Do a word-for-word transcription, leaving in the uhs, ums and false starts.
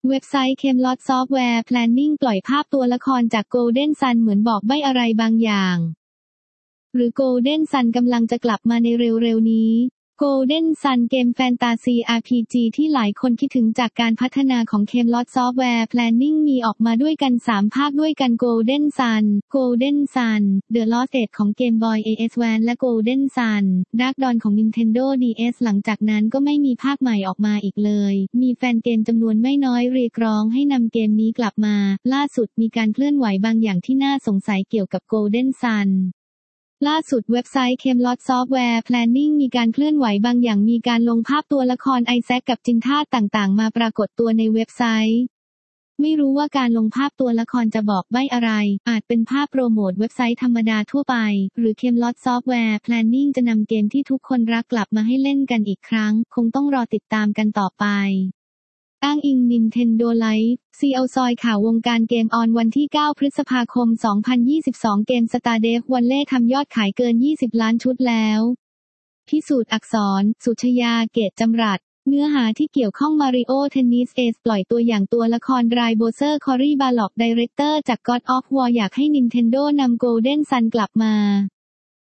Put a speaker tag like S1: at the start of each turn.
S1: เว็บไซต์ Camelot Software Planning ปล่อยภาพตัวละครจาก Golden Sun เหมือนบอกใบ้อะไรบางอย่างหรือ Golden Sun กำลังจะกลับมาในเร็วๆนี้ Golden Sun เกมแฟนตาซี อาร์ พี จี ที่หลายคนคิดถึงจากการพัฒนาของ Camelot Software Planning มีออกมาด้วยกันสามภาคด้วยกัน Golden Sun Golden Sun The Lost Age ของ Game Boy เอ เอส วัน และ Golden Sun Dark Dawn ของ Nintendo ดี เอส หลังจากนั้นก็ไม่มีภาคใหม่ออกมาอีกเลยมีแฟนเกมจำนวนไม่น้อยเรียกร้องให้นำเกมนี้กลับมาล่าสุดมีการเคลื่อนไหวบางอย่างที่น่าสงสัยเกี่ยวกับ Golden Sunล่าสุดเว็บไซต์ Camelot Software Planning มีการเคลื่อนไหวบางอย่างมีการลงภาพตัวละครไอแซคกับจินท่าต่างๆมาปรากฏตัวในเว็บไซต์ไม่รู้ว่าการลงภาพตัวละครจะบอกใบ้อะไรอาจเป็นภาพโปรโมทเว็บไซต์ธรรมดาทั่วไปหรือ Camelot Software Planning จะนำเกมที่ทุกคนรักกลับมาให้เล่นกันอีกครั้งคงต้องรอติดตามกันต่อไปอ้างอิง Nintendo Life ซี อี โอ ซอยข่าววงการเกมออนวันที่เก้าพฤษภาคมสองพันยี่สิบสองเกม Stardew Valley ทำยอดขายเกินยี่สิบล้านชุดแล้วพิสูจน์อักษรสุชยาเกตจำรัดเนื้อหาที่เกี่ยวข้อง Mario Tennis Ace ปล่อยตัวอย่างตัวละครไรโบเซอร์คอรีบาล็อกไดเรคเตอร์จาก God of War อยากให้ Nintendo นำ Golden Sun กลับมา